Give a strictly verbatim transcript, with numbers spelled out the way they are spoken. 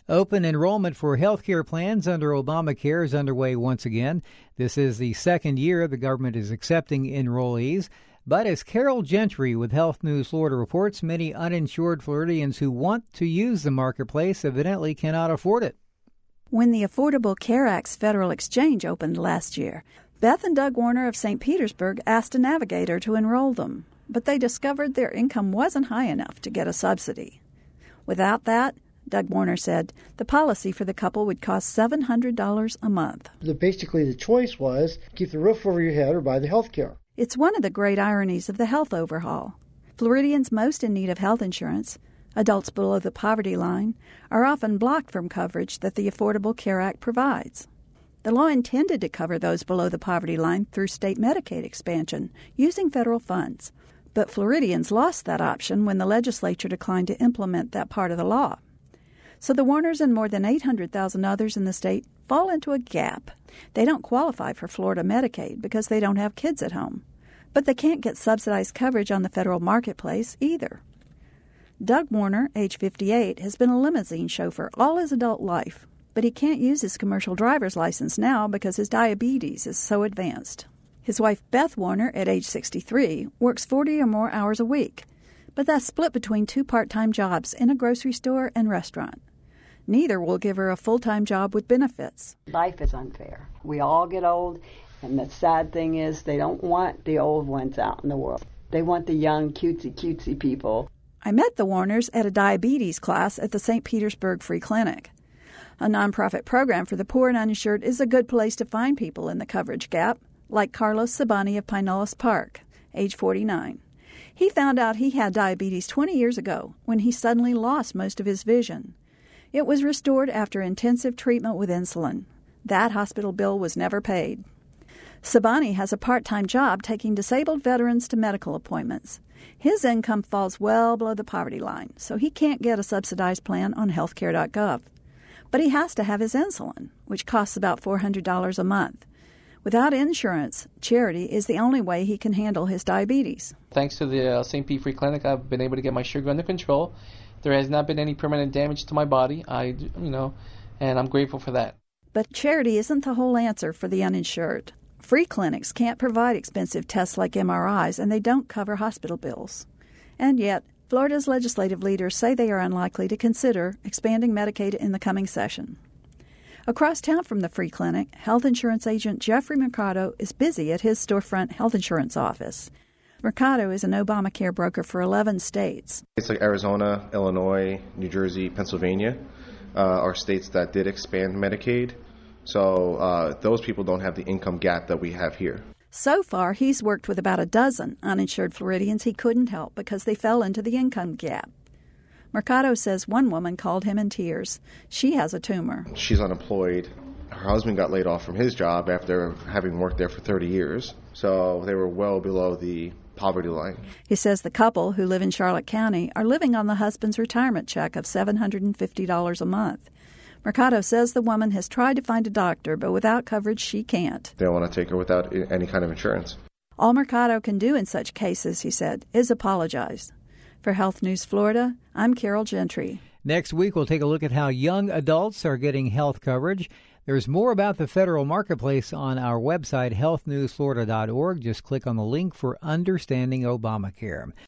Open enrollment for health care plans under Obamacare is underway once again. This is the second year the government is accepting enrollees. But as Carol Gentry with Health News Florida reports, many uninsured Floridians who want to use the marketplace evidently cannot afford it. When the Affordable Care Act's federal exchange opened last year, Beth and Doug Warner of Saint Petersburg asked a navigator to enroll them, but they discovered their income wasn't high enough to get a subsidy. Without that, Doug Warner said the policy for the couple would cost seven hundred dollars a month. The, basically, the choice was keep the roof over your head or buy the health care. It's one of the great ironies of the health overhaul. Floridians most in need of health insurance, adults below the poverty line, are often blocked from coverage that the Affordable Care Act provides. The law intended to cover those below the poverty line through state Medicaid expansion using federal funds. But Floridians lost that option when the legislature declined to implement that part of the law. So the Warners and more than eight hundred thousand others in the state fall into a gap. They don't qualify for Florida Medicaid because they don't have kids at home. But they can't get subsidized coverage on the federal marketplace either. Doug Warner, age fifty-eight, has been a limousine chauffeur all his adult life, but he can't use his commercial driver's license now because his diabetes is so advanced. His wife, Beth Warner, at age sixty-three, works forty or more hours a week, but that's split between two part-time jobs in a grocery store and restaurant. Neither will give her a full-time job with benefits. Life is unfair. We all get old, and the sad thing is they don't want the old ones out in the world. They want the young, cutesy, cutesy people. I met the Warners at a diabetes class at the Saint Petersburg Free Clinic. A nonprofit program for the poor and uninsured is a good place to find people in the coverage gap, like Carlos Sabani of Pinellas Park, age forty-nine. He found out he had diabetes twenty years ago when he suddenly lost most of his vision. It was restored after intensive treatment with insulin. That hospital bill was never paid. Sabani has a part-time job taking disabled veterans to medical appointments. His income falls well below the poverty line, so he can't get a subsidized plan on healthcare dot gov. But he has to have his insulin, which costs about four hundred dollars a month. Without insurance, charity is the only way he can handle his diabetes. Thanks to the uh, Saint Pete Free Clinic, I've been able to get my sugar under control. There has not been any permanent damage to my body, I, you know, and I'm grateful for that. But charity isn't the whole answer for the uninsured. Free clinics can't provide expensive tests like M R Is, and they don't cover hospital bills. And yet, Florida's legislative leaders say they are unlikely to consider expanding Medicaid in the coming session. Across town from the free clinic, health insurance agent Jeffrey Mercado is busy at his storefront health insurance office. Mercado is an Obamacare broker for eleven states. States like Arizona, Illinois, New Jersey, Pennsylvania uh, are states that did expand Medicaid. So uh, those people don't have the income gap that we have here. So far, he's worked with about a dozen uninsured Floridians he couldn't help because they fell into the income gap. Mercado says one woman called him in tears. She has a tumor. She's unemployed. Her husband got laid off from his job after having worked there for thirty years. So they were well below the poverty line. He says the couple, who live in Charlotte County, are living on the husband's retirement check of seven hundred fifty dollars a month. Mercado says the woman has tried to find a doctor, but without coverage, she can't. They want to take her without any kind of insurance. All Mercado can do in such cases, he said, is apologize. For Health News Florida, I'm Carol Gentry. Next week, we'll take a look at how young adults are getting health coverage. There's more about the federal marketplace on our website, health news florida dot org. Just click on the link for Understanding Obamacare.